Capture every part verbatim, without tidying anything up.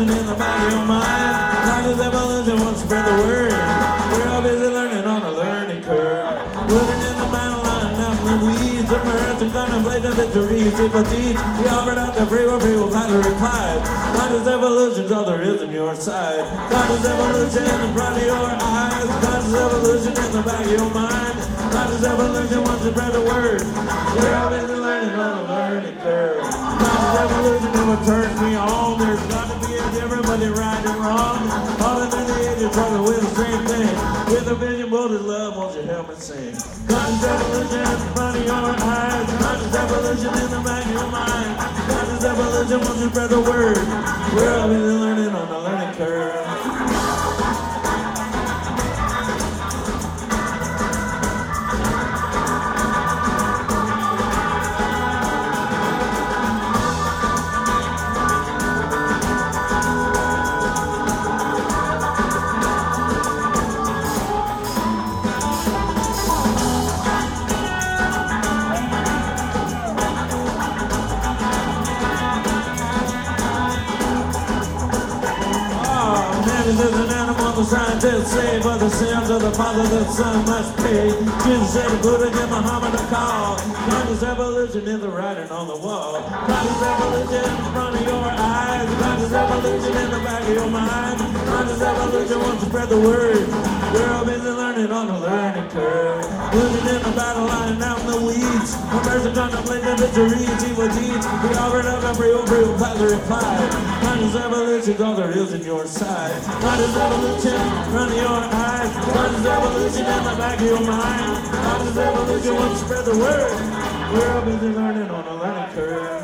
evolution in the back of your mind. Conscious evolution wants to spread the word. We're all busy learning on a learning curve. Living in the battle line, out in the weeds. Immersed in contemplating victories. People teach. We offered up the free will, free will, time to reply. Conscious evolution's all there is on your side. Conscious evolution in the front of your eyes. Conscious evolution in the back of your mind. Conscious evolution wants to spread the word. We're all busy learning on a learning curve. Conscious evolution is what turns me on. There's got to be a difference, but they're right and wrong. All of the ages struggle with the same thing. With a vision, bold as love, won't you help me sing? Conscious evolution in the front of your eyes. Conscious evolution in the back of your mind. Conscious evolution wants to spread the word. We're all busy learning on a learning curve. There's an animal the scientists say, but the sins of the father the son must pay. Jesus said the Buddha gave Muhammad a call. Conscious evolution is the writing on the wall. Conscious evolution in front of your eyes. Conscious evolution in the back of your mind. Conscious evolution wants to spread the word. We're all busy learning on the learning curve. Living in the battle line out in the weeds. A person contemplating victories, evil deeds. We offered up every free will, path to reply. Conscious evolution's all there is in your side. Conscious evolution in front of your eyes. Conscious evolution in the back of your mind. Conscious evolution wants to spread the word. We're all busy learning on a learning curve.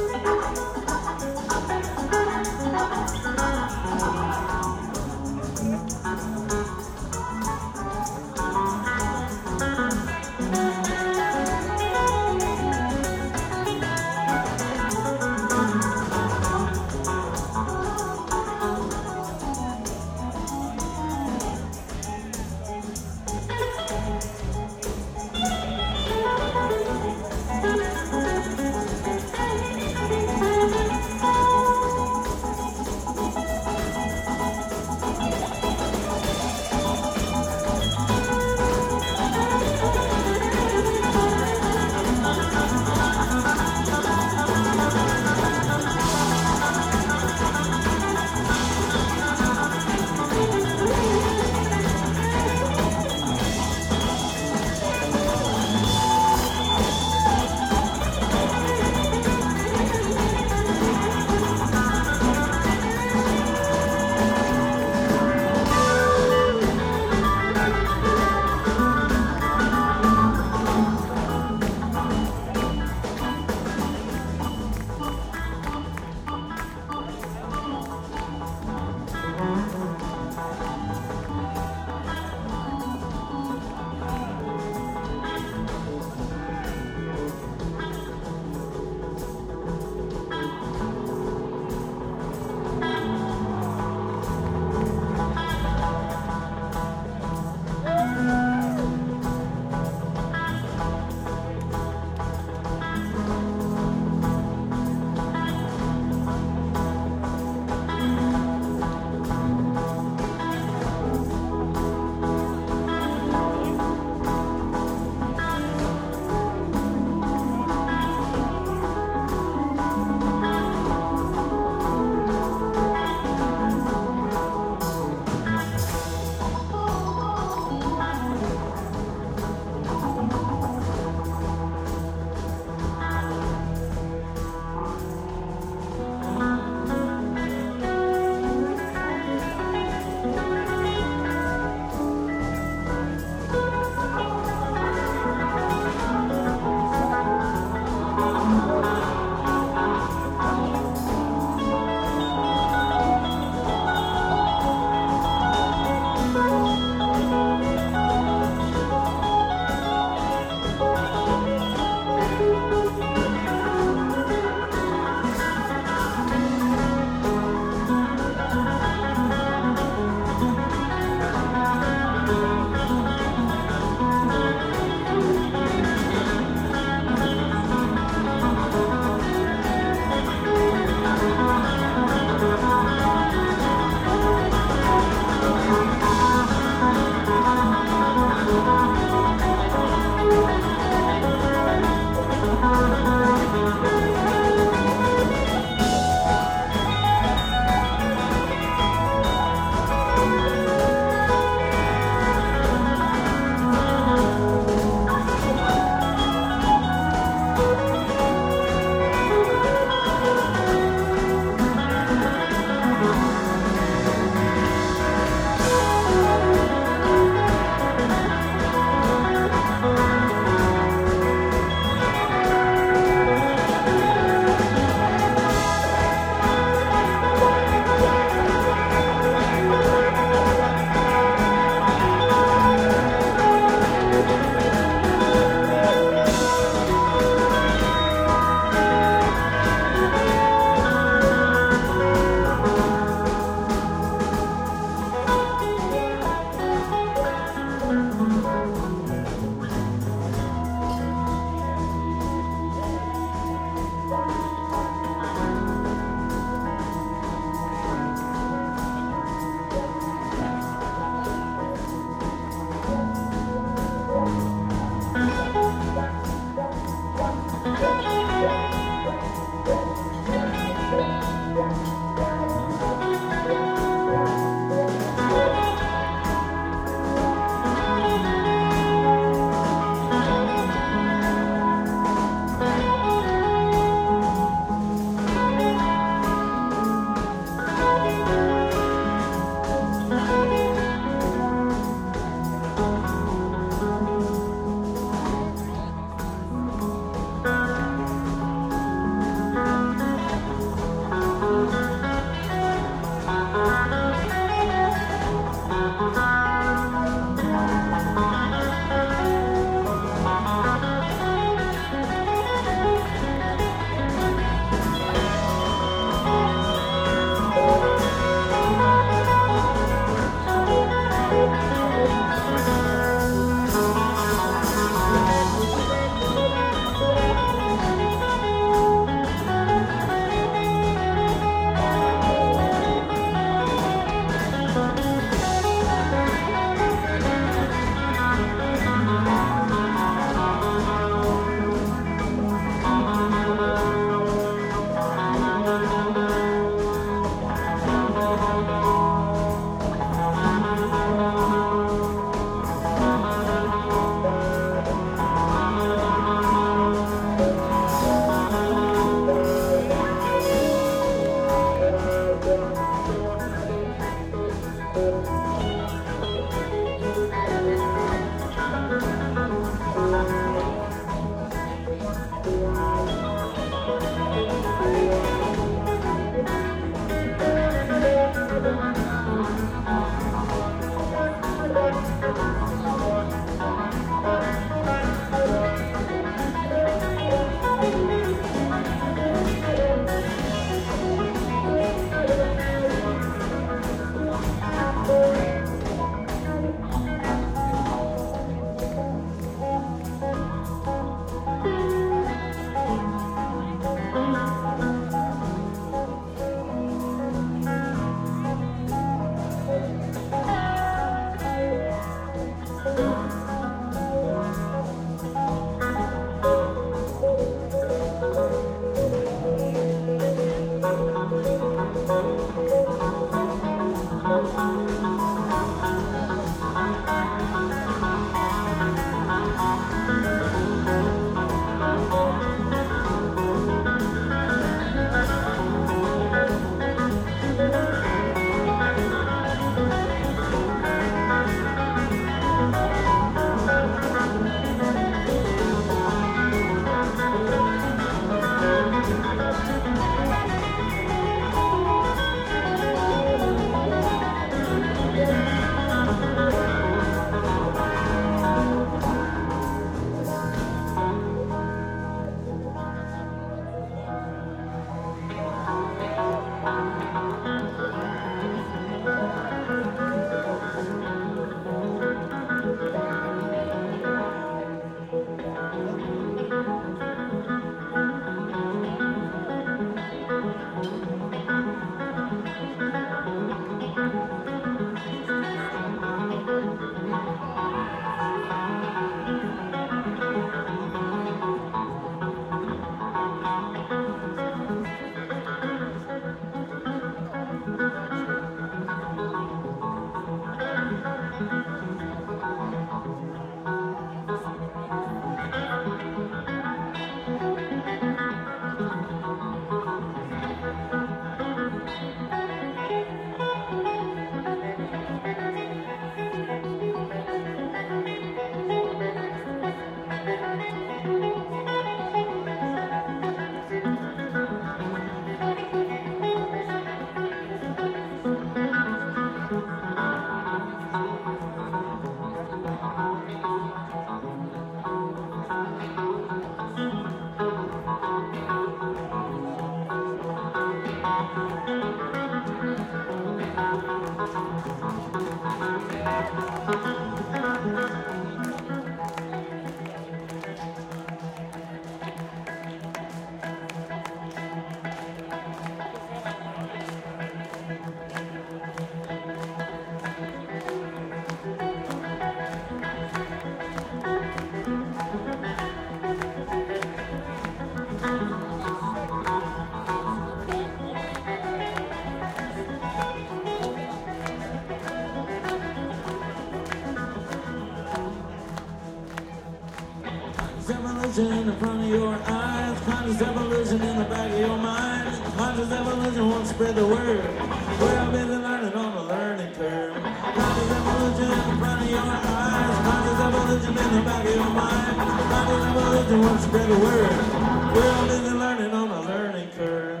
Evolution in the front of your eyes, conscious evolution in the back of your mind. Conscious evolution won't spread the word. We're all busy learning on a learning curve. Conscious evolution in the front of your eyes, conscious evolution in the back of your mind. Conscious evolution won't spread the word. We're all busy learning on a learning curve.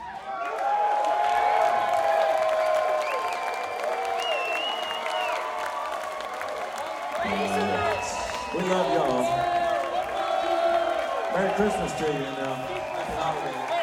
We love y'all. Merry Christmas to you now. Happy holidays.